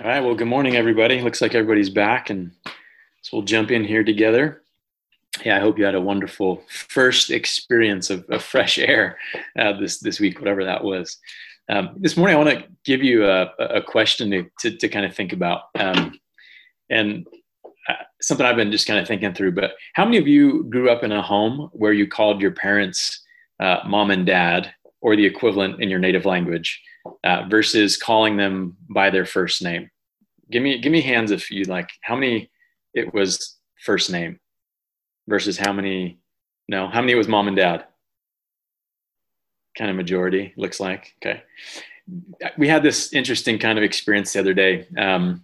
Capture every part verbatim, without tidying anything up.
All right. Well, good morning, everybody. Looks like everybody's back, and so we'll jump in here together. Yeah, I hope you had a wonderful first experience of, of fresh air uh, this this week, whatever that was. Um, this morning, I want to give you a, a question to, to, to kind of think about, um, and uh, something I've been just kind of thinking through. But how many of you grew up in a home where you called your parents uh, mom and dad, or the equivalent in your native language, uh, versus calling them by their first name? Give me give me hands if you like. How many it was first name versus how many? No, how many it was mom and dad? Kind of majority, looks like. Okay. We had this interesting kind of experience the other day. Um,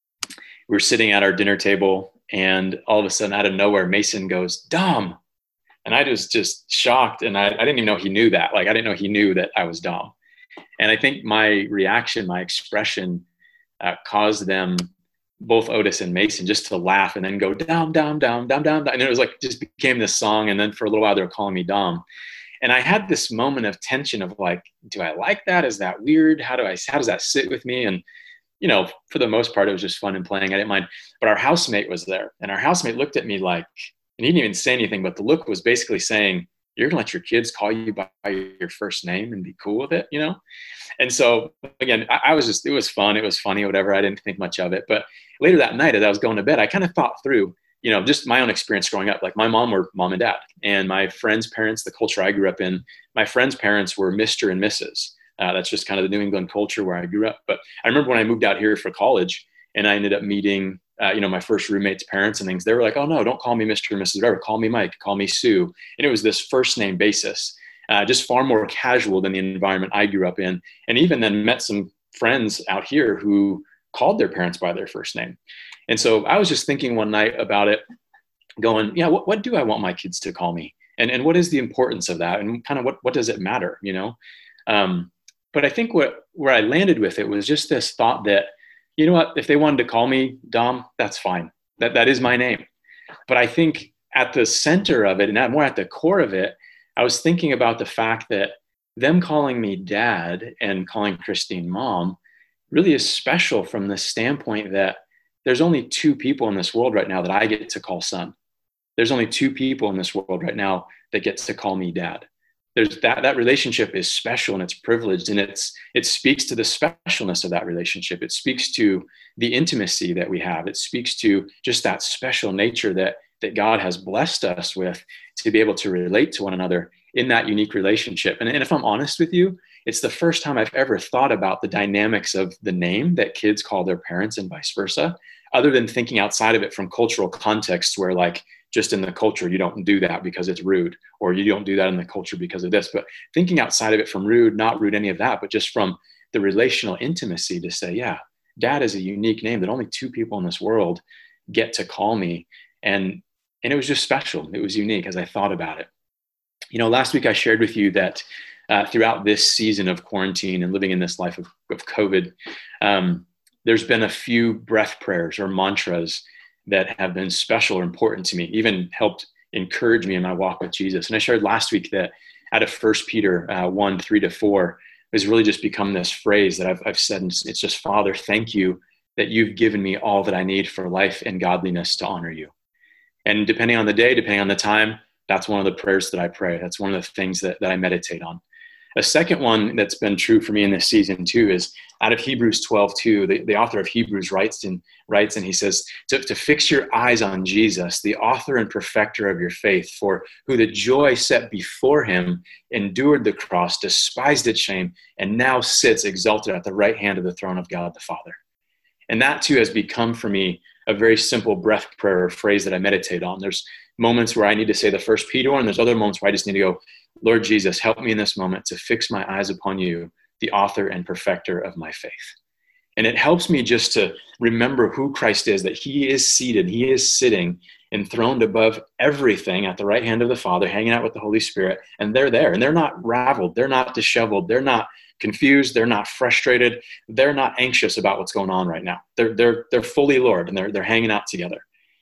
we were sitting at our dinner table, and all of a sudden, out of nowhere, Mason goes, "Dom," and I was just shocked, and I, I didn't even know he knew that. Like, I didn't know he knew that I was Dom. And I think my reaction, my expression, uh, caused them, both Otis and Mason, just to laugh and then go Dom, Dom, Dom, Dom, Dom, and it was like just became this song. And then for a little while, they were calling me Dom. And I had this moment of tension of like, do I like that? Is that weird? How do I? How does that sit with me? And you know, for the most part, it was just fun and playing. I didn't mind. But our housemate was there, and our housemate looked at me like, and he didn't even say anything, but the look was basically saying, "You're gonna let your kids call you by your first name and be cool with it," you know? And so again, I, I was just, it was fun. It was funny, whatever. I didn't think much of it. But later that night, as I was going to bed, I kind of thought through, you know, just my own experience growing up. Like, my mom were mom and dad, and my friends' parents, the culture I grew up in, my friends' parents were Mister and Missus Uh, that's just kind of the New England culture where I grew up. But I remember when I moved out here for college, and I ended up meeting, uh, you know, my first roommate's parents and things. They were like, "Oh no, don't call me Mister and Missus Whatever. Call me Mike. Call me Sue." And it was this first name basis, uh, just far more casual than the environment I grew up in. And even then, met some friends out here who called their parents by their first name. And so I was just thinking one night about it, going, yeah, what, what do I want my kids to call me? And and what is the importance of that? And kind of what, what does it matter, you know? Um, but I think what where I landed with it was just this thought that, you know what, if they wanted to call me Dom, that's fine. That that is my name. But I think at the center of it, and more at the core of it, I was thinking about the fact that them calling me dad and calling Christine mom really is special from the standpoint that there's only two people in this world right now that I get to call son. There's only two people in this world right now that gets to call me dad. There's that, that relationship is special, and it's privileged, and it's, it speaks to the specialness of that relationship. It speaks to the intimacy that we have. It speaks to just that special nature that, that God has blessed us with, to be able to relate to one another in that unique relationship. And, and if I'm honest with you, it's the first time I've ever thought about the dynamics of the name that kids call their parents and vice versa, other than thinking outside of it from cultural contexts where, like, just in the culture, you don't do that because it's rude, or you don't do that in the culture because of this. But thinking outside of it from rude, not rude, any of that, but just from the relational intimacy to say, yeah, dad is a unique name that only two people in this world get to call me. And, and it was just special. It was unique as I thought about it. You know, last week I shared with you that uh, throughout this season of quarantine and living in this life of, of COVID, um, there's been a few breath prayers or mantras that have been special or important to me, even helped encourage me in my walk with Jesus. And I shared last week that out of First Peter uh, one, three to four, has really just become this phrase that I've, I've said, and it's just, Father, thank you that you've given me all that I need for life and godliness to honor you. And depending on the day, depending on the time, that's one of the prayers that I pray. That's one of the things that, that I meditate on. A second one that's been true for me in this season too is out of Hebrews twelve two. The, the author of Hebrews writes and writes and he says, to, to fix your eyes on Jesus, the author and perfecter of your faith, for who the joy set before him endured the cross, despised its shame, and now sits exalted at the right hand of the throne of God the Father. And that too has become for me a very simple breath prayer or phrase that I meditate on. There's moments where I need to say the First Peter one, and there's other moments where I just need to go, Lord Jesus, help me in this moment to fix my eyes upon you, the author and perfecter of my faith. And it helps me just to remember who Christ is, that he is seated, he is sitting enthroned above everything at the right hand of the Father, hanging out with the Holy Spirit, and they're there, and they're not raveled, they're not disheveled, they're not confused, they're not frustrated, they're not anxious about what's going on right now. They're, they're, they're fully Lord, and they're, they're hanging out together.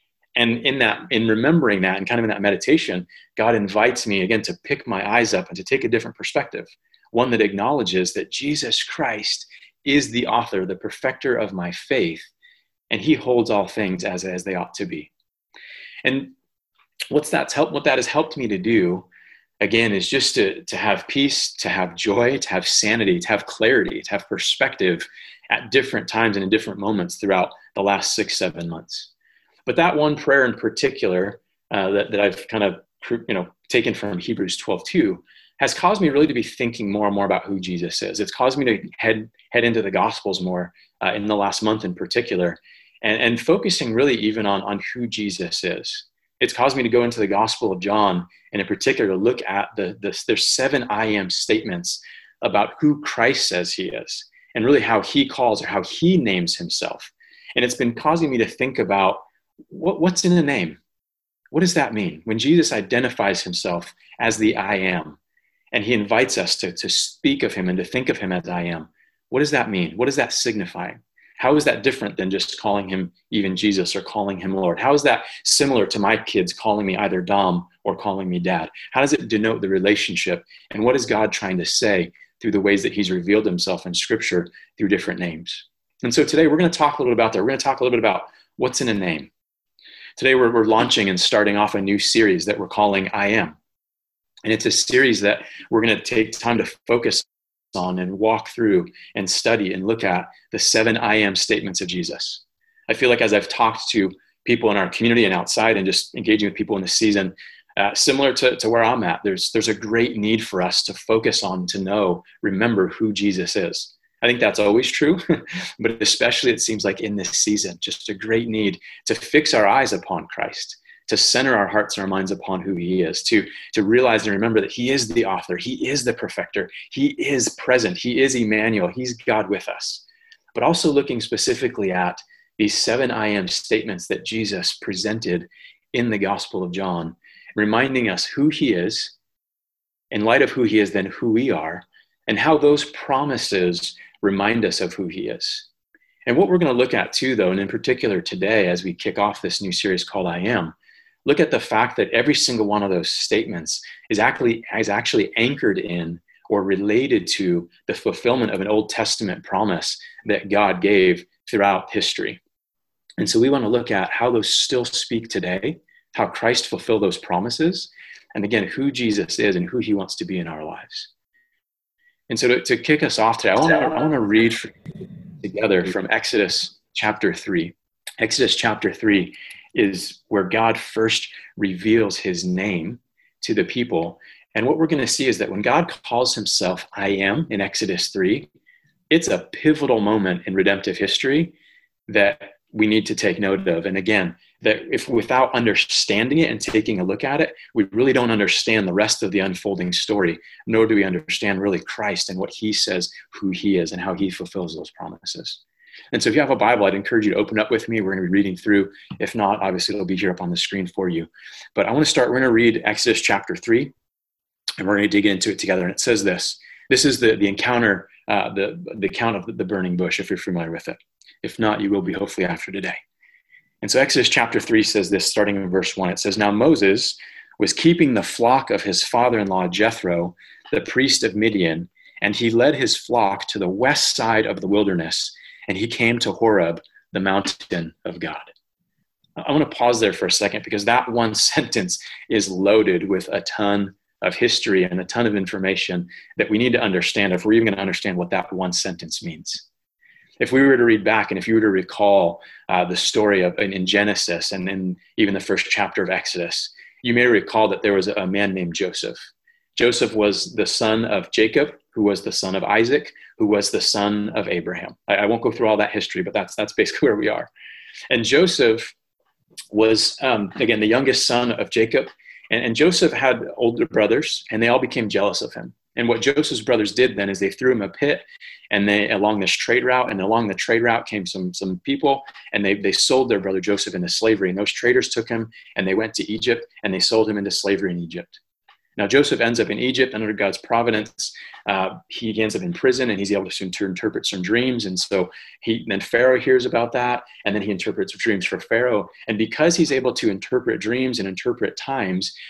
And in that, in remembering that and kind of in that meditation, God invites me again to pick my eyes up and to take a different perspective, one that acknowledges that Jesus Christ is the author, the perfecter of my faith, and he holds all things as, as they ought to be. And what's that's helped, what that has helped me to do, again, is just to, to have peace, to have joy, to have sanity, to have clarity, to have perspective at different times and in different moments throughout the last six, seven months. But that one prayer in particular uh, that, that I've kind of, you know, taken from Hebrews twelve two has caused me really to be thinking more and more about who Jesus is. It's caused me to head head into the Gospels more uh, in the last month in particular, and, and focusing really even on, on who Jesus is. It's caused me to go into the Gospel of John, and in particular, to look at the, the there's seven I am statements about who Christ says he is, and really how he calls or how he names himself. And it's been causing me to think about what, what's in a name. What does that mean? When Jesus identifies himself as the I am, and he invites us to, to speak of him and to think of him as I am, what does that mean? What does that signify? How is that different than just calling him even Jesus or calling him Lord? How is that similar to my kids calling me either Dom or calling me Dad? How does it denote the relationship? And what is God trying to say through the ways that he's revealed himself in Scripture through different names? And so today we're going to talk a little bit about that. We're going to talk a little bit about what's in a name. Today we're, we're launching and starting off a new series that we're calling I Am. And it's a series that we're going to take time to focus on and walk through and study and look at the seven I am statements of Jesus. I feel like as I've talked to people in our community and outside and just engaging with people in the season, uh, similar to, to where I'm at, there's, there's a great need for us to focus on, to know, remember who Jesus is. I think that's always true, but especially it seems like in this season, just a great need to fix our eyes upon Christ, to center our hearts and our minds upon who he is, to, to realize and remember that he is the author, he is the perfecter, he is present, he is Emmanuel, he's God with us. But also looking specifically at these seven I am statements that Jesus presented in the Gospel of John, reminding us who he is, in light of who he is, then who we are, and how those promises remind us of who he is. And what we're going to look at too, though, and in particular today, as we kick off this new series called I Am, look at the fact that every single one of those statements is actually, is actually anchored in or related to the fulfillment of an Old Testament promise that God gave throughout history. And so we want to look at how those still speak today, how Christ fulfilled those promises, and again, who Jesus is and who he wants to be in our lives. And so to, to kick us off today, I want to, I want to read for, together from Exodus chapter three. Exodus chapter three is where God first reveals his name to the people. And what we're going to see is that when God calls himself I am in Exodus three, it's a pivotal moment in redemptive history that we need to take note of. And again, that if without understanding it and taking a look at it, we really don't understand the rest of the unfolding story, nor do we understand really Christ and what he says, who he is, and how he fulfills those promises. And so if you have a Bible, I'd encourage you to open up with me. We're going to be reading through. If not, obviously it'll be here up on the screen for you. But I want to start, we're going to read Exodus chapter three, and we're going to dig into it together. And it says this. This is the, the encounter, uh, the, the account of the, the burning bush, if you're familiar with it. If not, you will be hopefully after today. And so Exodus chapter three says this, starting in verse one. It says, "Now Moses was keeping the flock of his father-in-law Jethro, the priest of Midian, and he led his flock to the west side of the wilderness, and he came to Horeb, the mountain of God." I want to pause there for a second because that one sentence is loaded with a ton of history and a ton of information that we need to understand if we're even going to understand what that one sentence means. If we were to read back and if you were to recall uh, the story of in Genesis and in even the first chapter of Exodus, you may recall that there was a man named Joseph. Joseph was the son of Jacob, who was the son of Isaac, who was the son of Abraham. I, I won't go through all that history, but that's that's basically where we are. And Joseph was, um, again, the youngest son of Jacob. And, and Joseph had older brothers, and they all became jealous of him. And what Joseph's brothers did then is they threw him a pit, and they along this trade route, and along the trade route came some some people, and they they sold their brother Joseph into slavery. And those traders took him, and they went to Egypt, and they sold him into slavery in Egypt. Now Joseph ends up in Egypt under God's providence. Uh, he ends up in prison, and he's able to, to interpret some dreams. And so he then Pharaoh hears about that, and then he interprets dreams for Pharaoh. And because he's able to interpret dreams and interpret times,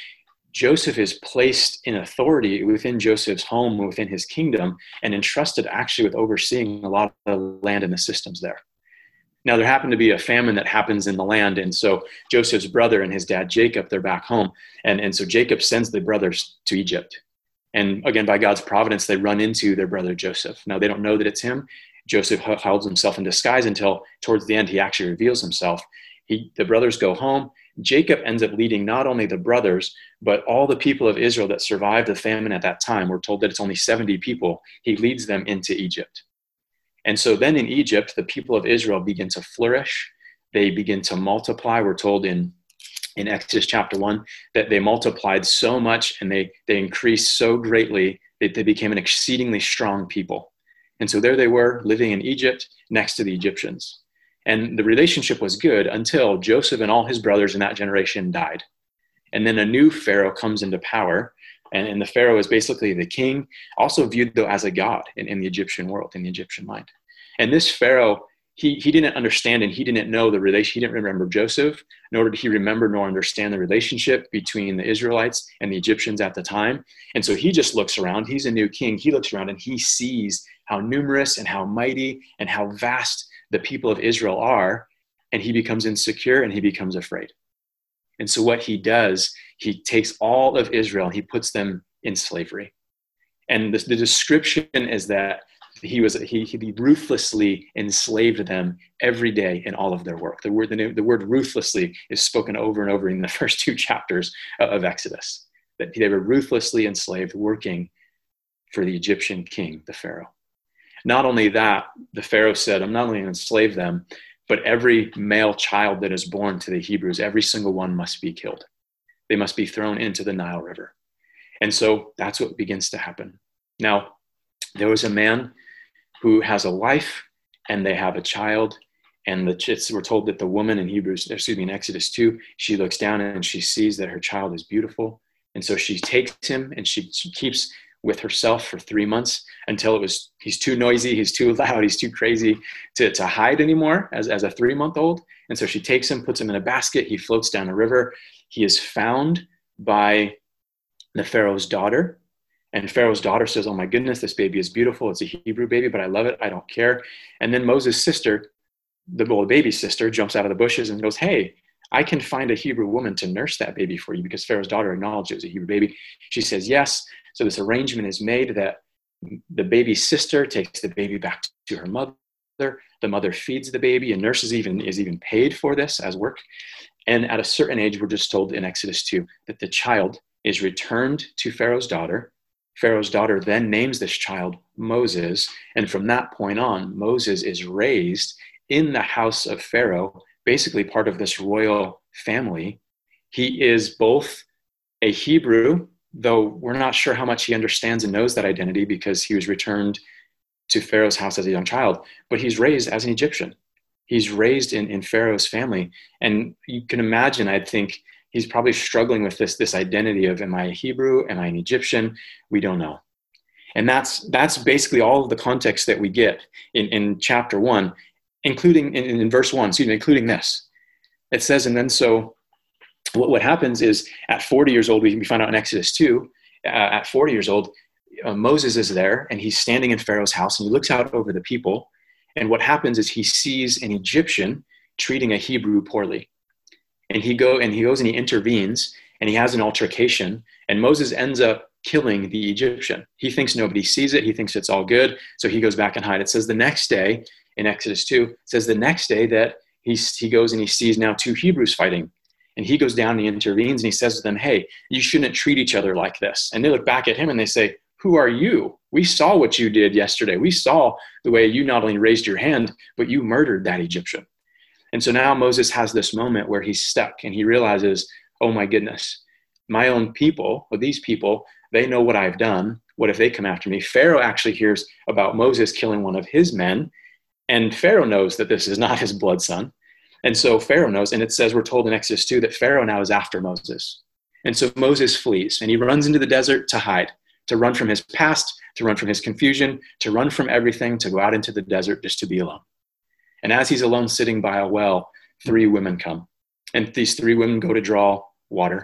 Joseph is placed in authority within Joseph's home, within his kingdom, and entrusted actually with overseeing a lot of the land and the systems there. Now, there happened to be a famine that happens in the land. And so Joseph's brother and his dad, Jacob, they're back home. And, and so Jacob sends the brothers to Egypt. And again, by God's providence, they run into their brother Joseph. Now, they don't know that it's him. Joseph holds himself in disguise until towards the end, he actually reveals himself. He, the brothers go home. Jacob ends up leading not only the brothers, but all the people of Israel that survived the famine at that time. We're told that it's only seventy people. He leads them into Egypt. And so then in Egypt, the people of Israel begin to flourish. They begin to multiply. We're told in, in Exodus chapter one that they multiplied so much and they, they increased so greatly that they became an exceedingly strong people. And so there they were living in Egypt next to the Egyptians. And the relationship was good until Joseph and all his brothers in that generation died. And then a new Pharaoh comes into power. And, and the Pharaoh is basically the king, also viewed though as a god in, in the Egyptian world, in the Egyptian mind. And this Pharaoh, he, he didn't understand and he didn't know the relation. He didn't remember Joseph, nor did he remember nor understand the relationship between the Israelites and the Egyptians at the time. And so he just looks around. He's a new king. He looks around and he sees how numerous and how mighty and how vast the people of Israel are, and he becomes insecure and he becomes afraid. And so what he does, he takes all of Israel and he puts them in slavery. And the, the description is that he was he, he ruthlessly enslaved them every day in all of their work. The word the, the word ruthlessly is spoken over and over in the first two chapters of Exodus, that they were ruthlessly enslaved, working for the Egyptian king, the Pharaoh. Not only that, the Pharaoh said, I'm not only going to enslave them, but every male child that is born to the Hebrews, every single one must be killed. They must be thrown into the Nile River. And so that's what begins to happen. Now, there was a man who has a wife and they have a child. And the, it's, we're told that the woman in Hebrews, excuse me, in Exodus two, she looks down and she sees that her child is beautiful. And so she takes him and she, she keeps with herself for three months until it was, he's too noisy, he's too loud, he's too crazy to, to hide anymore as, as a three-month-old. And so she takes him, puts him in a basket, he floats down a river. He is found by the Pharaoh's daughter. And Pharaoh's daughter says, oh my goodness, this baby is beautiful. It's a Hebrew baby, but I love it. I don't care. And then Moses' sister, the, well, the baby's sister, jumps out of the bushes and goes, hey, I can find a Hebrew woman to nurse that baby for you, because Pharaoh's daughter acknowledged it was a Hebrew baby. She says, yes. So this arrangement is made that the baby's sister takes the baby back to her mother. The mother feeds the baby, and nurses even is even paid for this as work. And at a certain age, we're just told in Exodus two that the child is returned to Pharaoh's daughter. Pharaoh's daughter then names this child Moses. And from that point on, Moses is raised in the house of Pharaoh, basically part of this royal family. He is both a Hebrew, though we're not sure how much he understands and knows that identity because he was returned to Pharaoh's house as a young child, but he's raised as an Egyptian. He's raised in, in Pharaoh's family. And you can imagine, I think, he's probably struggling with this, this identity of, am I a Hebrew? Am I an Egyptian? We don't know. And that's that's basically all of the context that we get in, in chapter one, including in, in verse one, excuse me, including this. It says, and then so what, what happens is at forty years old, we, we find out in Exodus two, uh, at forty years old, uh, Moses is there and he's standing in Pharaoh's house and he looks out over the people. And what happens is he sees an Egyptian treating a Hebrew poorly. And he go and he goes and he intervenes and he has an altercation, and Moses ends up killing the Egyptian. He thinks nobody sees it. He thinks it's all good. So he goes back and hides. It says the next day in Exodus two, it says the next day that he, he goes and he sees now two Hebrews fighting. And he goes down and he intervenes and he says to them, hey, you shouldn't treat each other like this. And they look back at him and they say, who are you? We saw what you did yesterday. We saw the way you not only raised your hand, but you murdered that Egyptian. And so now Moses has this moment where he's stuck and he realizes, oh my goodness, my own people, or these people, they know what I've done. What if they come after me? Pharaoh actually hears about Moses killing one of his men, and Pharaoh knows that this is not his blood son. And so Pharaoh knows, and it says, we're told in Exodus two that Pharaoh now is after Moses. And so Moses flees and he runs into the desert to hide, to run from his past, to run from his confusion, to run from everything, to go out into the desert just to be alone. And as he's alone sitting by a well, three women come. And these three women go to draw water.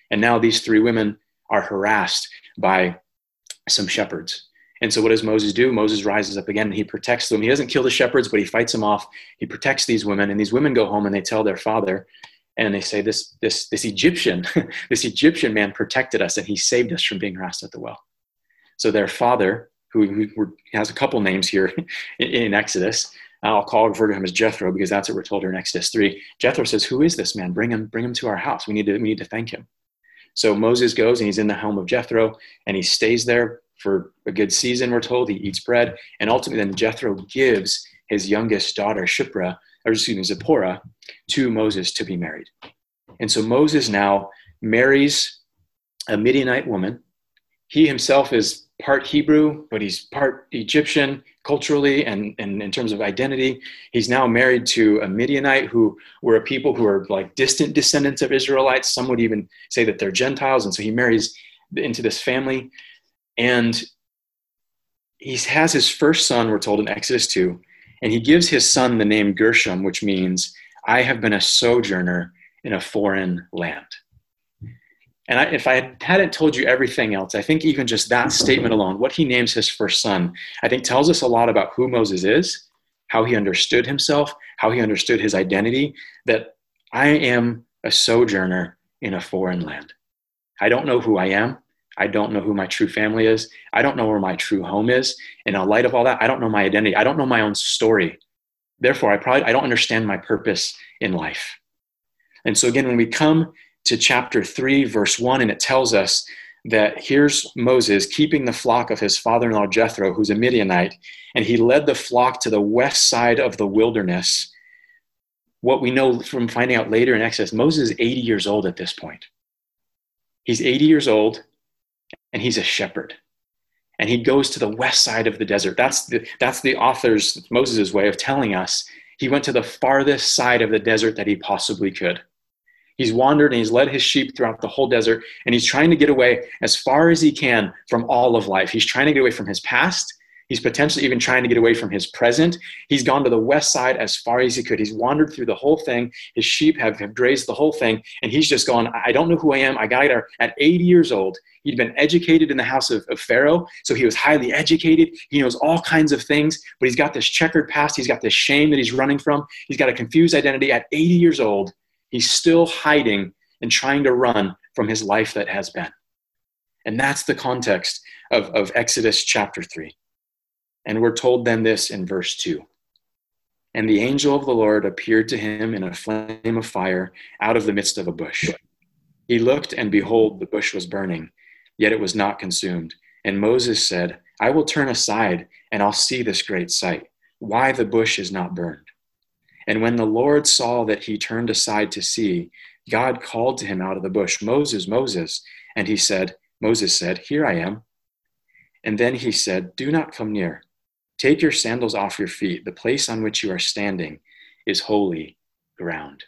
And now these three women are harassed by some shepherds. And so what does Moses do? Moses rises up again and he protects them. He doesn't kill the shepherds, but he fights them off. He protects these women, and these women go home and they tell their father, and they say, this, this, this Egyptian, this Egyptian man protected us and he saved us from being harassed at the well. So their father, who, who has a couple names here in, in Exodus, I'll call refer to him as Jethro because that's what we're told here in Exodus three. Jethro says, who is this man? Bring him, bring him to our house. We need to, we need to thank him. So Moses goes and he's in the home of Jethro and he stays there for a good season, we're told. He eats bread. And ultimately then Jethro gives his youngest daughter, Shiphrah, or excuse me, Zipporah, to Moses to be married. And so Moses now marries a Midianite woman. He himself is part Hebrew, but he's part Egyptian culturally and, and in terms of identity. He's now married to a Midianite who were a people who are like distant descendants of Israelites. Some would even say that they're Gentiles. And so he marries into this family. And he has his first son, we're told in Exodus two, and he gives his son the name Gershom, which means, I have been a sojourner in a foreign land. And I, if I hadn't told you everything else, I think even just that statement alone, what he names his first son, I think tells us a lot about who Moses is, how he understood himself, how he understood his identity, that I am a sojourner in a foreign land. I don't know who I am. I don't know who my true family is. I don't know where my true home is. And in light of all that, I don't know my identity. I don't know my own story. Therefore, I probably, I don't understand my purpose in life. And so again, when we come to chapter three, verse one, and it tells us that here's Moses keeping the flock of his father-in-law Jethro, who's a Midianite, and he led the flock to the west side of the wilderness. What we know from finding out later in Exodus, Moses is eighty years old at this point. He's eighty years old, and he's a shepherd. And he goes to the west side of the desert. That's the, that's the author's, Moses' way of telling us he went to the farthest side of the desert that he possibly could. He's wandered and he's led his sheep throughout the whole desert, and he's trying to get away as far as he can from all of life. He's trying to get away from his past. He's potentially even trying to get away from his present. He's gone to the west side as far as he could. He's wandered through the whole thing. His sheep have, have grazed the whole thing. And he's just gone, I don't know who I am. I got there at eighty years old. He'd been educated in the house of, of Pharaoh. So he was highly educated. He knows all kinds of things, but he's got this checkered past. He's got this shame that he's running from. He's got a confused identity. At eighty years old, he's still hiding and trying to run from his life that has been. And that's the context of, of Exodus chapter three. And we're told then this in verse two. And the angel of the Lord appeared to him in a flame of fire out of the midst of a bush. He looked, and behold, the bush was burning, yet it was not consumed. And Moses said, I will turn aside, and I'll see this great sight, why the bush is not burned. And when the Lord saw that he turned aside to see, God called to him out of the bush, Moses, Moses. And he said, Moses said, Here I am. And then he said, Do not come near. Take your sandals off your feet. The place on which you are standing is holy ground.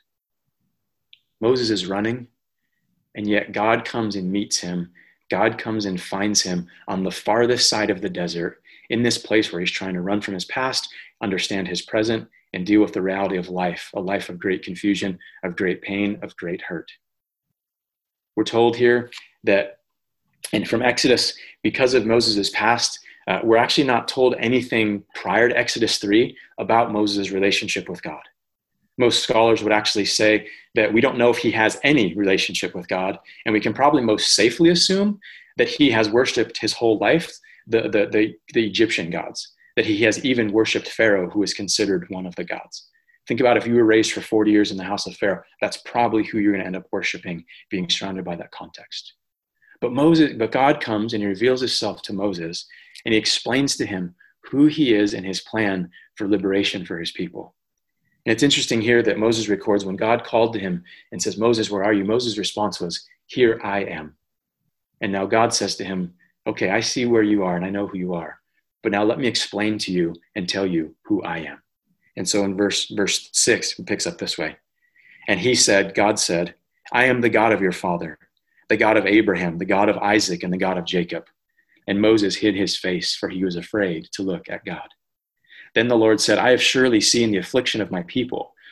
Moses is running, and yet God comes and meets him. God comes and finds him on the farthest side of the desert, in this place where he's trying to run from his past, understand his present, and deal with the reality of life, a life of great confusion, of great pain, of great hurt. We're told here that, and from Exodus, because of Moses' past, uh, we're actually not told anything prior to Exodus three about Moses' relationship with God. Most scholars would actually say that we don't know if he has any relationship with God, and we can probably most safely assume that he has worshipped his whole life the, the, the, the Egyptian gods, that he has even worshipped Pharaoh, who is considered one of the gods. Think about if you were raised for forty years in the house of Pharaoh, that's probably who you're going to end up worshiping, being surrounded by that context. But Moses, but God comes and he reveals himself to Moses, and he explains to him who he is and his plan for liberation for his people. And it's interesting here that Moses records when God called to him and says, Moses, where are you? Moses' response was, Here I am. And now God says to him, okay, I see where you are and I know who you are, but now let me explain to you and tell you who I am. And so in verse, verse six, it picks up this way. And he said, God said, I am the God of your father, the God of Abraham, the God of Isaac, and the God of Jacob. And Moses hid his face, for he was afraid to look at God. Then the Lord said, I have surely seen the affliction of my people,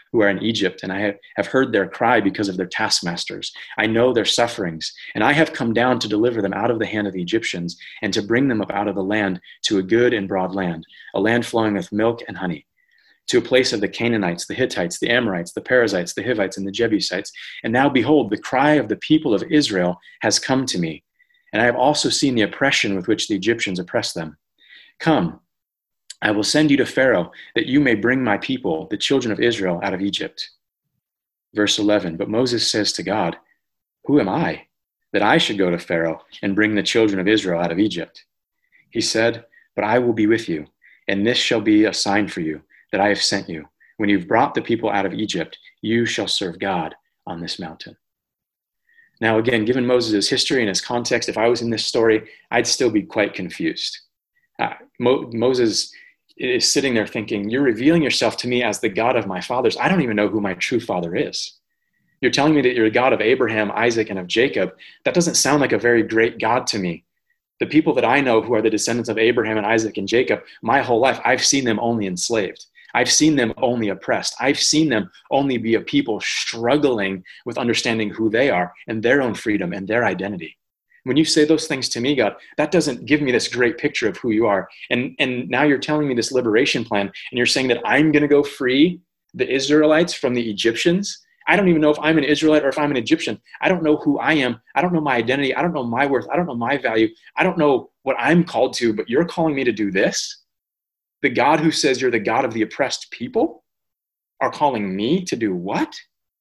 who are in Egypt, and I have, have heard their cry because of their taskmasters. I know their sufferings, and I have come down to deliver them out of the hand of the Egyptians and to bring them up out of the land to a good and broad land, a land flowing with milk and honey, to a place of the Canaanites, the Hittites, the Amorites, the Perizzites, the Hivites, and the Jebusites. And now behold, the cry of the people of Israel has come to me, and I have also seen the oppression with which the Egyptians oppress them. Come, I will send you to Pharaoh, that you may bring my people, the children of Israel, out of Egypt. Verse eleven, but Moses says to God, who am I, that I should go to Pharaoh and bring the children of Israel out of Egypt? He said, but I will be with you, and this shall be a sign for you, that I have sent you. When you've brought the people out of Egypt, you shall serve God on this mountain. Now, again, given Moses' history and his context, if I was in this story, I'd still be quite confused. Uh, Mo- Moses is sitting there thinking, you're revealing yourself to me as the God of my fathers. I don't even know who my true father is. You're telling me that you're the God of Abraham, Isaac, and of Jacob. That doesn't sound like a very great God to me. The people that I know who are the descendants of Abraham and Isaac and Jacob, my whole life, I've seen them only enslaved. I've seen them only oppressed. I've seen them only be a people struggling with understanding who they are and their own freedom and their identity. When you say those things to me, God, that doesn't give me this great picture of who you are. And, and now you're telling me this liberation plan, and you're saying that I'm going to go free the Israelites from the Egyptians. I don't even know if I'm an Israelite or if I'm an Egyptian. I don't know who I am. I don't know my identity. I don't know my worth. I don't know my value. I don't know what I'm called to, but you're calling me to do this? The God who says you're the God of the oppressed people are calling me to do what?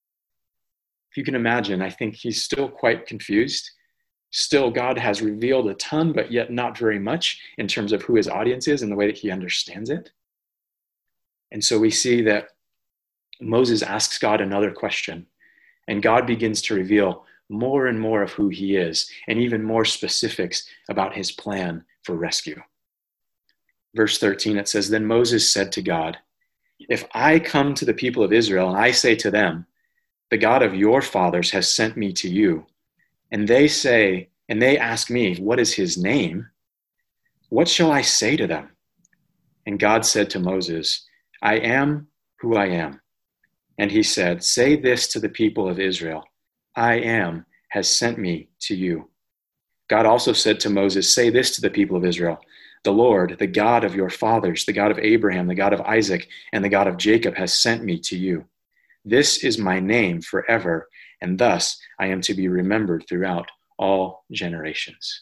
If you can imagine, I think he's still quite confused. Still, God has revealed a ton, but yet not very much in terms of who his audience is and the way that he understands it. And so we see that Moses asks God another question, and God begins to reveal more and more of who he is, and even more specifics about his plan for rescue. Verse thirteen, it says, then Moses said to God, if I come to the people of Israel and I say to them, the God of your fathers has sent me to you, and they say, and they ask me, what is his name? What shall I say to them? And God said to Moses, I am who I am. And he said, say this to the people of Israel, I am has sent me to you. God also said to Moses, say this to the people of Israel, the Lord, the God of your fathers, the God of Abraham, the God of Isaac, and the God of Jacob has sent me to you. This is my name forever, and thus I am to be remembered throughout all generations.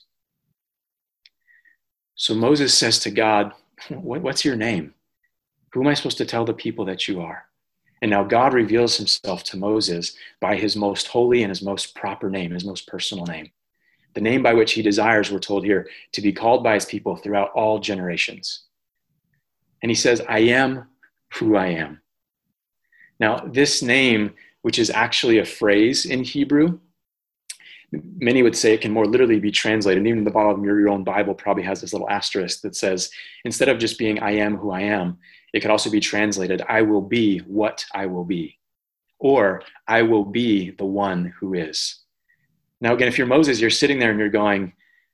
So Moses says to God, what's your name? Who am I supposed to tell the people that you are? And now God reveals himself to Moses by his most holy and his most proper name, his most personal name. The name by which he desires, we're told here, to be called by his people throughout all generations. And he says, I am who I am. Now, this name, which is actually a phrase in Hebrew, many would say it can more literally be translated. And even the bottom of your own Bible probably has this little asterisk that says, instead of just being I am who I am, it could also be translated, I will be what I will be, or I will be the one who is. Now, again, if you're Moses, you're sitting there and you're going,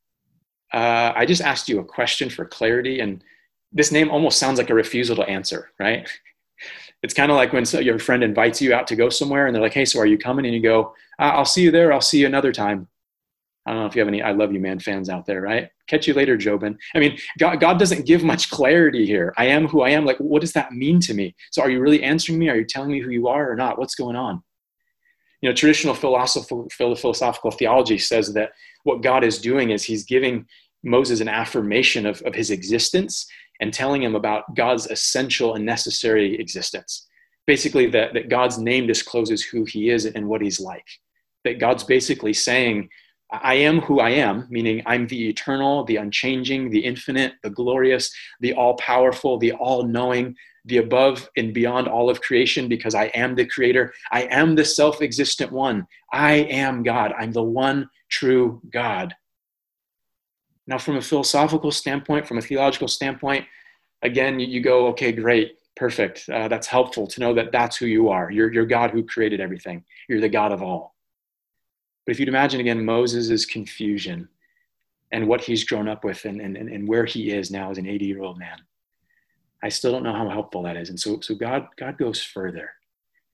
uh, I just asked you a question for clarity, and this name almost sounds like a refusal to answer, right? It's kind of like when your friend invites you out to go somewhere and they're like, hey, so are you coming? And you go, I'll see you there. I'll see you another time. I don't know if you have any I Love You Man fans out there, right? Catch you later, Jobin. I mean, God, God doesn't give much clarity here. I am who I am. Like, what does that mean to me? So are you really answering me? Are you telling me who you are or not? What's going on? You know, traditional philosophical, philosophical theology says that what God is doing is he's giving Moses an affirmation of, of his existence and telling him about God's essential and necessary existence. Basically, that, that God's name discloses who he is and what he's like. That God's basically saying, I am who I am, meaning I'm the eternal, the unchanging, the infinite, the glorious, the all-powerful, the all-knowing, the above and beyond all of creation, because I am the creator. I am the self-existent one. I am God. I'm the one true God. Now, from a philosophical standpoint, from a theological standpoint, again, you, you go, okay, great, perfect. Uh, that's helpful to know that that's who you are. You're, you're God who created everything. You're the God of all. But if you'd imagine, again, Moses' confusion and what he's grown up with and, and, and where he is now as an eighty-year-old man, I still don't know how helpful that is. And so, so God, God goes further.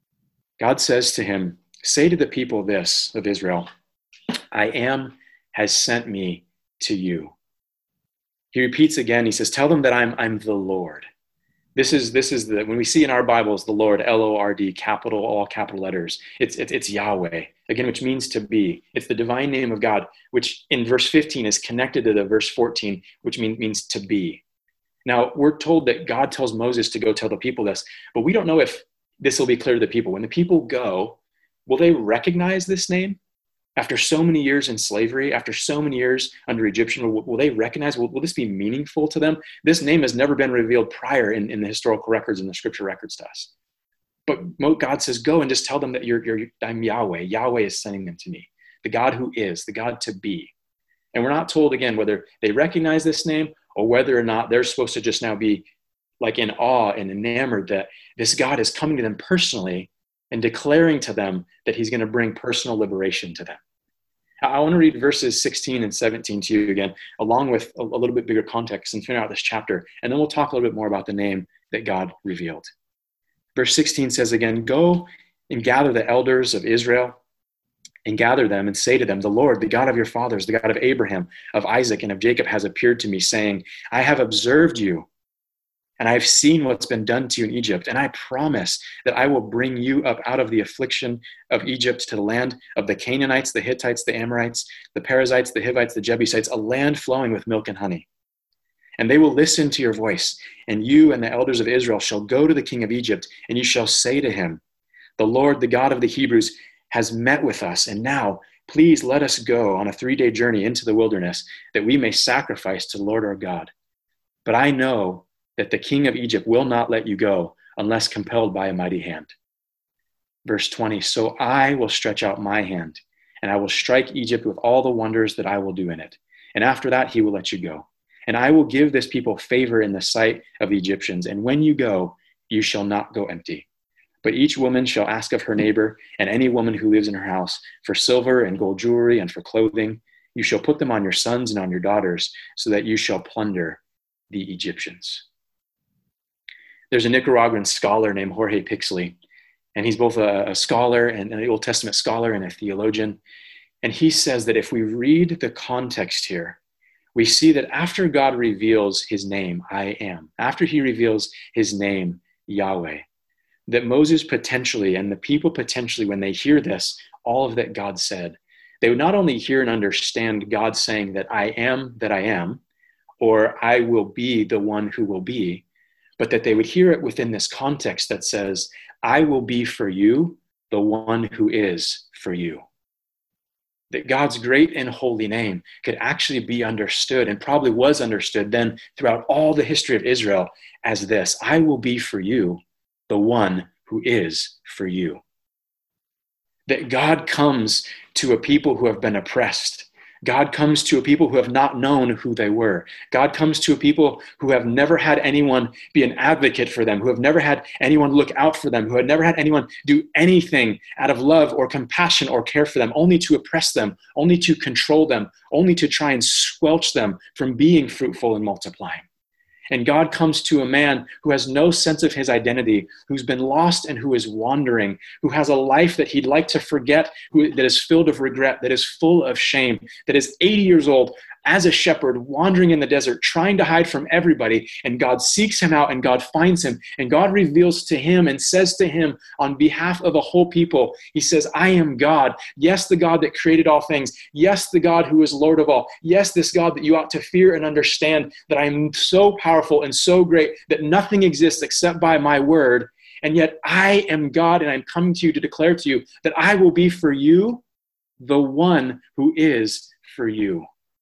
God says to him, say to the people this of Israel, I am has sent me to you. He repeats again, he says, tell them that I'm, I'm the Lord. This is, this is the, when we see in our Bibles, the Lord, L O R D, capital, all capital letters, it's, it's, it's Yahweh, again, which means to be. It's the divine name of God, which in verse fifteen is connected to the verse fourteen, which mean, means to be. Now, we're told that God tells Moses to go tell the people this, but we don't know if this will be clear to the people. When the people go, will they recognize this name? After so many years in slavery, after so many years under Egyptian, will, will they recognize, will, will this be meaningful to them? This name has never been revealed prior in, in the historical records and the scripture records to us. But God says, go and just tell them that you're, you're, I'm Yahweh. Yahweh is sending them to me, the God who is, the God to be. And we're not told, again, whether they recognize this name or whether or not they're supposed to just now be like in awe and enamored that this God is coming to them personally and declaring to them that he's going to bring personal liberation to them. I want to read verses sixteen and seventeen to you again, along with a, a little bit bigger context and figure out this chapter. And then we'll talk a little bit more about the name that God revealed. Verse sixteen says again, go and gather the elders of Israel and gather them and say to them, the Lord, the God of your fathers, the God of Abraham, of Isaac, and of Jacob has appeared to me, saying, I have observed you, and I have seen what's been done to you in Egypt, and I promise that I will bring you up out of the affliction of Egypt to the land of the Canaanites, the Hittites, the Amorites, the Perizzites, the Hivites, the Jebusites, a land flowing with milk and honey. And they will listen to your voice, and you and the elders of Israel shall go to the king of Egypt, and you shall say to him, the Lord, the God of the Hebrews, has met with us, and now please let us go on a three-day journey into the wilderness, that we may sacrifice to the Lord our God. But I know that the king of Egypt will not let you go unless compelled by a mighty hand. Verse twenty, so I will stretch out my hand, and I will strike Egypt with all the wonders that I will do in it. And after that, he will let you go. And I will give this people favor in the sight of the Egyptians. And when you go, you shall not go empty. But each woman shall ask of her neighbor, and any woman who lives in her house, for silver and gold jewelry and for clothing. You shall put them on your sons and on your daughters, so that you shall plunder the Egyptians. There's a Nicaraguan scholar named Jorge Pixley, and he's both a, a scholar and an Old Testament scholar and a theologian. And he says that if we read the context here, we see that after God reveals his name, I am, after he reveals his name, Yahweh, that Moses potentially and the people potentially, when they hear this, all of that God said, they would not only hear and understand God saying that I am that I am, or I will be the one who will be, but that they would hear it within this context that says, I will be for you the one who is for you. That God's great and holy name could actually be understood, and probably was understood then throughout all the history of Israel, as this, I will be for you the one who is for you. That God comes to a people who have been oppressed. God comes to a people who have not known who they were. God comes to a people who have never had anyone be an advocate for them, who have never had anyone look out for them, who had never had anyone do anything out of love or compassion or care for them, only to oppress them, only to control them, only to try and squelch them from being fruitful and multiplying. And God comes to a man who has no sense of his identity, who's been lost and who is wandering, who has a life that he'd like to forget, who, that is filled of regret, that is full of shame, that is eighty years old as a shepherd wandering in the desert, trying to hide from everybody. And God seeks him out and God finds him and God reveals to him and says to him on behalf of a whole people, he says, I am God. Yes, the God that created all things. Yes, the God who is Lord of all. Yes, this God that you ought to fear and understand, that I am so powerful and so great that nothing exists except by my word. And yet I am God, and I'm coming to you to declare to you that I will be for you the one who is for you.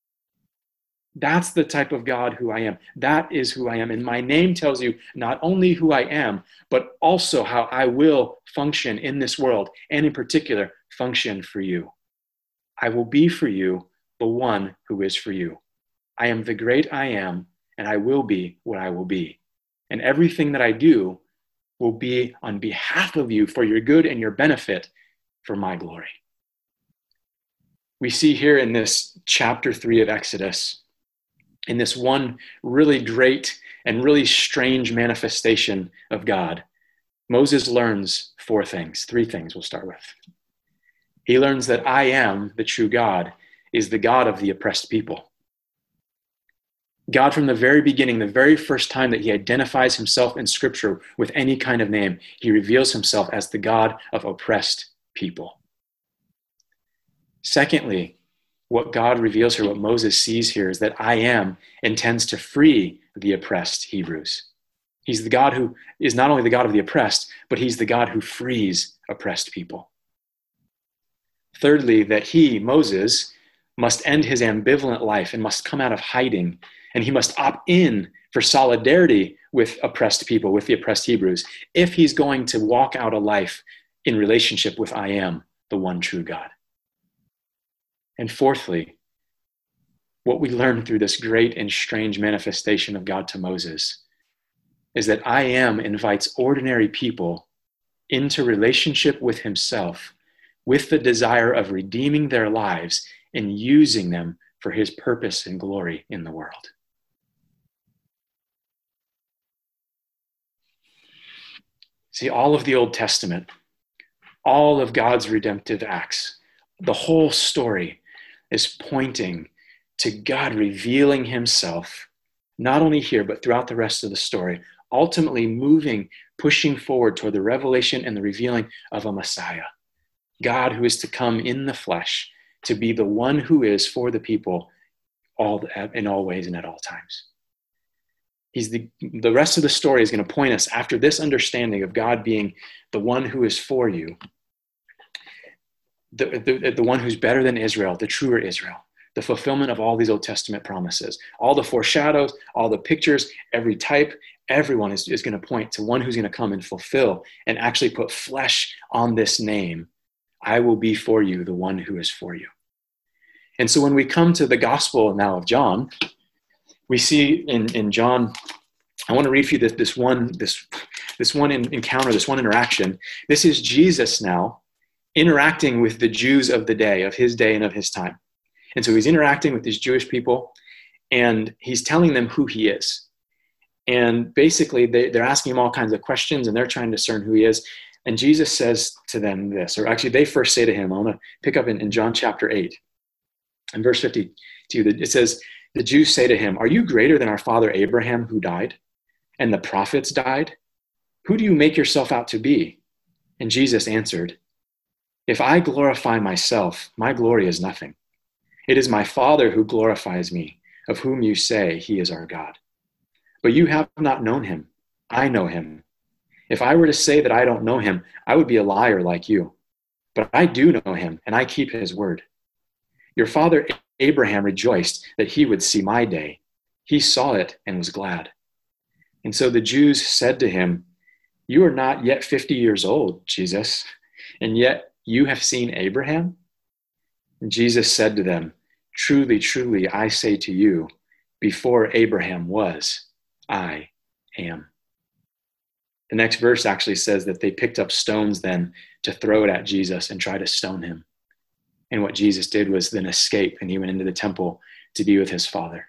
That's the type of God who I am. That is who I am. And my name tells you not only who I am, but also how I will function in this world, and in particular, function for you. I will be for you the one who is for you. I am the great I am, and I will be what I will be. And everything that I do will be on behalf of you for your good and your benefit for my glory. We see here in this chapter three of Exodus, in this one really great and really strange manifestation of God, Moses learns four things, three things we'll start with. He learns that I am the true God is the God of the oppressed people. God, from the very beginning, the very first time that he identifies himself in Scripture with any kind of name, he reveals himself as the God of oppressed people. Secondly, what God reveals here, what Moses sees here, is that I am intends to free the oppressed Hebrews. He's the God who is not only the God of the oppressed, but he's the God who frees oppressed people. Thirdly, that he, Moses, must end his ambivalent life and must come out of hiding, and he must opt in for solidarity with oppressed people, with the oppressed Hebrews, if he's going to walk out a life in relationship with I am, the one true God. And fourthly, what we learn through this great and strange manifestation of God to Moses is that I am invites ordinary people into relationship with himself with the desire of redeeming their lives and using them for his purpose and glory in the world. See, all of the Old Testament, all of God's redemptive acts, the whole story is pointing to God revealing himself, not only here, but throughout the rest of the story, ultimately moving, pushing forward toward the revelation and the revealing of a Messiah, God who is to come in the flesh to be the one who is for the people all in all ways and at all times. He's the, the rest of the story is going to point us after this understanding of God being the one who is for you, the, the, the one who's better than Israel, the truer Israel, the fulfillment of all these Old Testament promises, all the foreshadows, all the pictures, every type, everyone is, is going to point to one who's going to come and fulfill and actually put flesh on this name. I will be for you, the one who is for you. And so when we come to the gospel now of John, we see in, in John, I want to read for you this, this one, this, this one encounter, this one interaction. This is Jesus now interacting with the Jews of the day, of his day and of his time. And so he's interacting with these Jewish people, and he's telling them who he is. And basically, they, they're asking him all kinds of questions, and they're trying to discern who he is. And Jesus says to them this, or actually they first say to him, I want to pick up in, in John chapter eight, in verse fifty-two, it says, the Jews say to him, are you greater than our father Abraham who died? And the prophets died? Who do you make yourself out to be? And Jesus answered, if I glorify myself, my glory is nothing. It is my Father who glorifies me, of whom you say he is our God. But you have not known him. I know him. If I were to say that I don't know him, I would be a liar like you. But I do know him, and I keep his word. Your father Abraham rejoiced that he would see my day. He saw it and was glad. And so the Jews said to him, you are not yet fifty years old, Jesus, and yet you have seen Abraham? And Jesus said to them, truly, truly, I say to you, before Abraham was, I am. The next verse actually says that they picked up stones then to throw it at Jesus and try to stone him. And what Jesus did was then escape, and he went into the temple to be with his Father.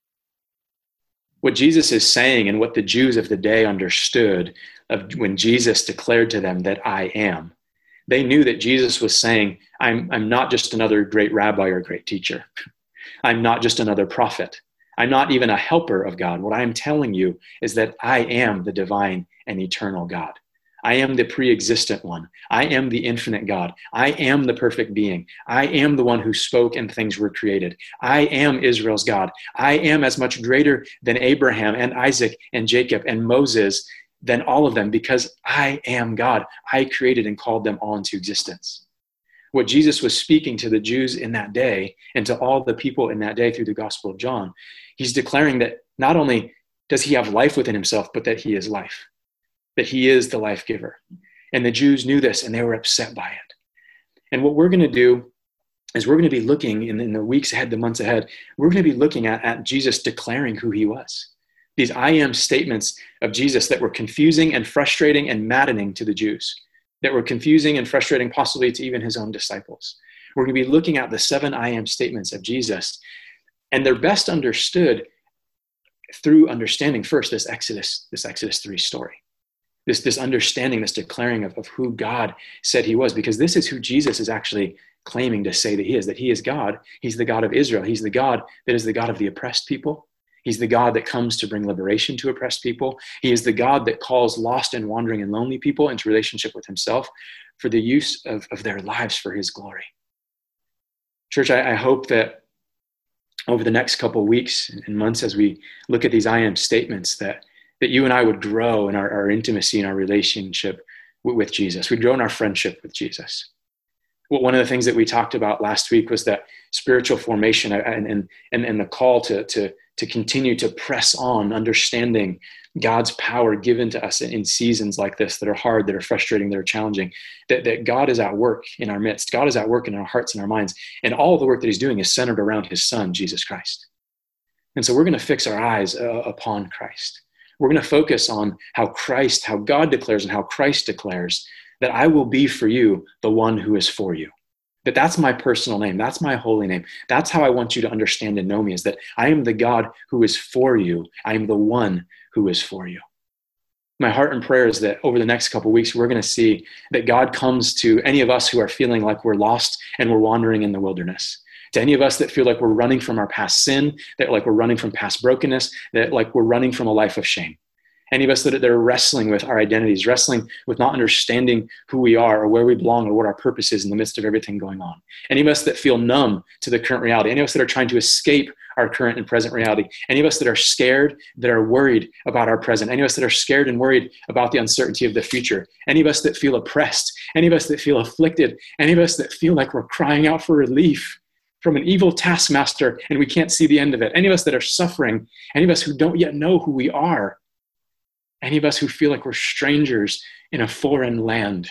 What Jesus is saying, and what the Jews of the day understood of when Jesus declared to them that I am, they knew that Jesus was saying, I'm, I'm not just another great rabbi or great teacher. I'm not just another prophet. I'm not even a helper of God. What I'm telling you is that I am the divine and eternal God. I am the pre-existent one. I am the infinite God. I am the perfect being. I am the one who spoke and things were created. I am Israel's God. I am as much greater than Abraham and Isaac and Jacob and Moses than all of them, because I am God. I created and called them all into existence. What Jesus was speaking to the Jews in that day and to all the people in that day through the Gospel of John, he's declaring that not only does he have life within himself, but that he is life, that he is the life giver. And the Jews knew this, and they were upset by it. And what we're going to do is we're going to be looking in, in the weeks ahead, the months ahead, we're going to be looking at, at Jesus declaring who he was. These I am statements of Jesus that were confusing and frustrating and maddening to the Jews, that were confusing and frustrating possibly to even his own disciples. We're going to be looking at the seven I am statements of Jesus, and they're best understood through understanding first this Exodus, this Exodus three story. this, this understanding, this declaring of, of who God said he was, because this is who Jesus is actually claiming to say that he is, that he is God. He's the God of Israel. He's the God that is the God of the oppressed people. He's the God that comes to bring liberation to oppressed people. He is the God that calls lost and wandering and lonely people into relationship with himself for the use of, of their lives for his glory. Church, I, I hope that over the next couple of weeks and months, as we look at these I am statements, that, that you and I would grow in our, our intimacy and our relationship with, with Jesus. We'd grow in our friendship with Jesus. Well, one of the things that we talked about last week was that spiritual formation and, and, and, and the call to, to, to continue to press on, understanding God's power given to us in seasons like this that are hard, that are frustrating, that are challenging, that, that God is at work in our midst. God is at work in our hearts and our minds. And all of the work that he's doing is centered around his son, Jesus Christ. And so we're going to fix our eyes uh, upon Christ. We're going to focus on how Christ, how God declares and how Christ declares that I will be for you the one who is for you. That that's my personal name. That's my holy name. That's how I want you to understand and know me, is that I am the God who is for you. I am the one who is for you. My heart and prayer is that over the next couple of weeks, we're going to see that God comes to any of us who are feeling like we're lost and we're wandering in the wilderness. To any of us that feel like we're running from our past sin, that like we're running from past brokenness, that like we're running from a life of shame. Any of us that are wrestling with our identities, wrestling with not understanding who we are or where we belong or what our purpose is in the midst of everything going on. Any of us that feel numb to the current reality. Any of us that are trying to escape our current and present reality. Any of us that are scared, that are worried about our present. Any of us that are scared and worried about the uncertainty of the future. Any of us that feel oppressed. Any of us that feel afflicted. Any of us that feel like we're crying out for relief from an evil taskmaster and we can't see the end of it. Any of us that are suffering. Any of us who don't yet know who we are. Any of us who feel like we're strangers in a foreign land.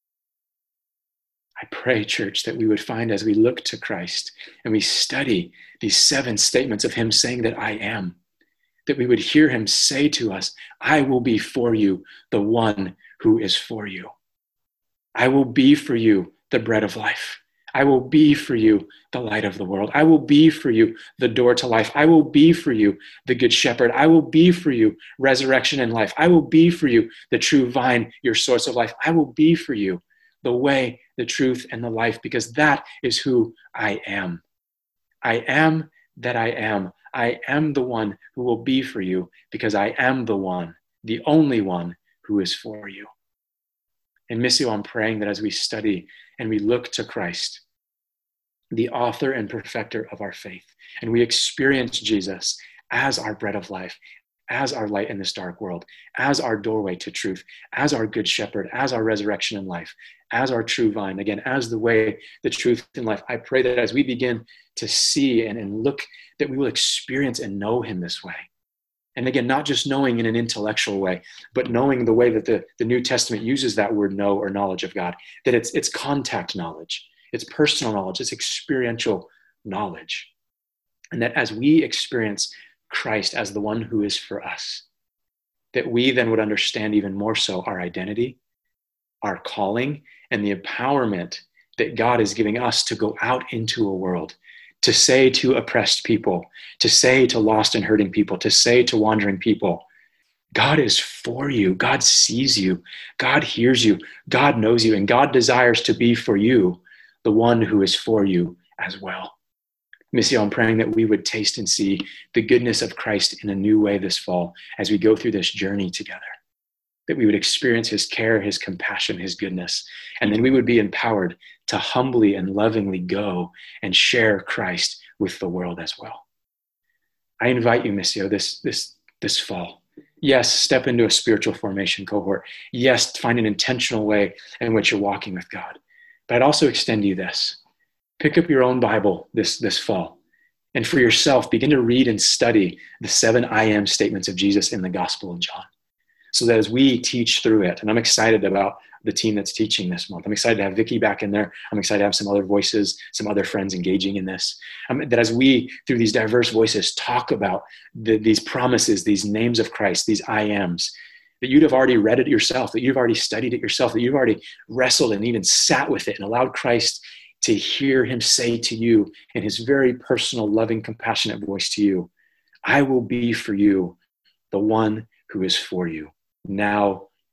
I pray, church, that we would find as we look to Christ and we study these seven statements of him saying that I am, that we would hear him say to us, I will be for you the one who is for you. I will be for you the bread of life. I will be for you the light of the world. I will be for you the door to life. I will be for you the good shepherd. I will be for you resurrection and life. I will be for you the true vine, your source of life. I will be for you the way, the truth, and the life, because that is who I am. I am that I am. I am the one who will be for you because I am the one, the only one who is for you. And Missio, I'm praying that as we study and we look to Christ, the author and perfecter of our faith, and we experience Jesus as our bread of life, as our light in this dark world, as our doorway to truth, as our good shepherd, as our resurrection and life, as our true vine, again, as the way, the truth, and life. I pray that as we begin to see and, and look, that we will experience and know him this way. And again, not just knowing in an intellectual way, but knowing the way that the, the New Testament uses that word know or knowledge of God, that it's, it's contact knowledge, it's personal knowledge, it's experiential knowledge. And that as we experience Christ as the one who is for us, that we then would understand even more so our identity, our calling, and the empowerment that God is giving us to go out into a world, to say to oppressed people, to say to lost and hurting people, to say to wandering people, God is for you. God sees you. God hears you. God knows you. And God desires to be for you the one who is for you as well. Missio, I'm praying that we would taste and see the goodness of Christ in a new way this fall as we go through this journey together. That we would experience his care, his compassion, his goodness. And then we would be empowered to humbly and lovingly go and share Christ with the world as well. I invite you, Missio, this, this, this fall. Yes, step into a spiritual formation cohort. Yes, find an intentional way in which you're walking with God. But I'd also extend you this. Pick up your own Bible this, this fall. And for yourself, begin to read and study the seven I am statements of Jesus in the Gospel of John. So that as we teach through it, and I'm excited about the team that's teaching this month. I'm excited to have Vicky back in there. I'm excited to have some other voices, some other friends engaging in this. Um, that as we, through these diverse voices, talk about the, these promises, these names of Christ, these I ams, that you'd have already read it yourself, that you've already studied it yourself, that you've already wrestled and even sat with it and allowed Christ to hear him say to you in his very personal, loving, compassionate voice to you, I will be for you the one who is for you now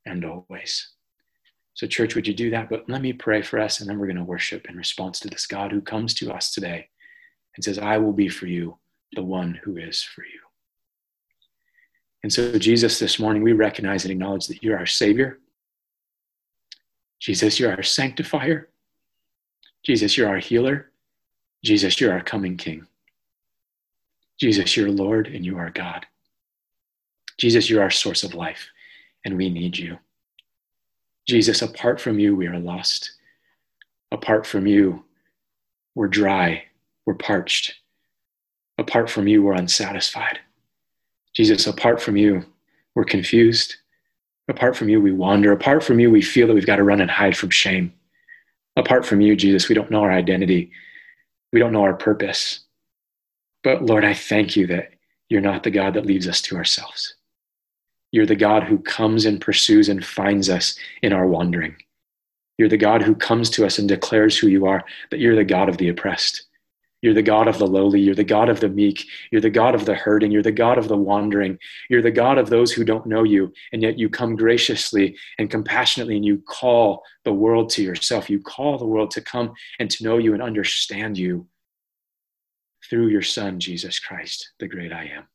and always. So church, would you do that? But let me pray for us, and then we're going to worship in response to this God who comes to us today and says, I will be for you the one who is for you. And so Jesus, this morning, we recognize and acknowledge that you're our Savior. Jesus, you're our sanctifier. Jesus, you're our healer. Jesus, you're our coming King. Jesus, you're Lord and you are God. Jesus, you're our source of life, and we need you. Jesus, apart from you, we are lost. Apart from you, we're dry, we're parched. Apart from you, we're unsatisfied. Jesus, apart from you, we're confused. Apart from you, we wander. Apart from you, we feel that we've got to run and hide from shame. Apart from you, Jesus, we don't know our identity. We don't know our purpose. But Lord, I thank you that you're not the God that leaves us to ourselves. You're the God who comes and pursues and finds us in our wandering. You're the God who comes to us and declares who you are, that you're the God of the oppressed. You're the God of the lowly. You're the God of the meek. You're the God of the hurting. You're the God of the wandering. You're the God of those who don't know you, and yet you come graciously and compassionately and you call the world to yourself. You call the world to come and to know you and understand you through your Son, Jesus Christ, the great I am.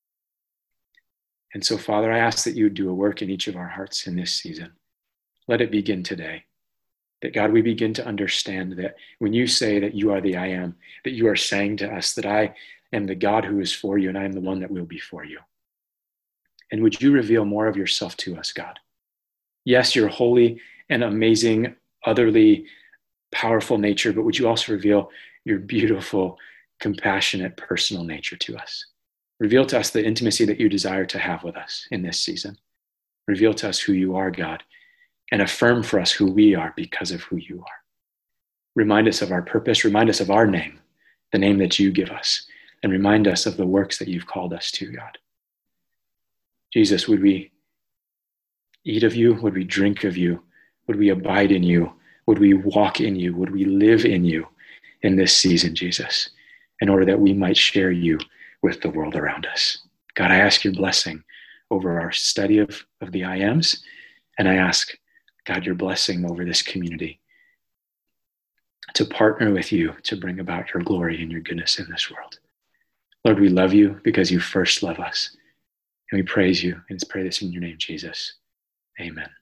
And so, Father, I ask that you would do a work in each of our hearts in this season. Let it begin today. That, God, we begin to understand that when you say that you are the I am, that you are saying to us that I am the God who is for you and I am the one that will be for you. And would you reveal more of yourself to us, God? Yes, your holy and amazing, utterly powerful nature, but would you also reveal your beautiful, compassionate, personal nature to us? Reveal to us the intimacy that you desire to have with us in this season. Reveal to us who you are, God, and affirm for us who we are because of who you are. Remind us of our purpose. Remind us of our name, the name that you give us, and remind us of the works that you've called us to, God. Jesus, would we eat of you? Would we drink of you? Would we abide in you? Would we walk in you? Would we live in you in this season, Jesus, in order that we might share you with the world around us? God, I ask your blessing over our study of, of the I Ams, and I ask, God, your blessing over this community to partner with you to bring about your glory and your goodness in this world. Lord, we love you because you first love us, and we praise you, and pray this in your name, Jesus. Amen.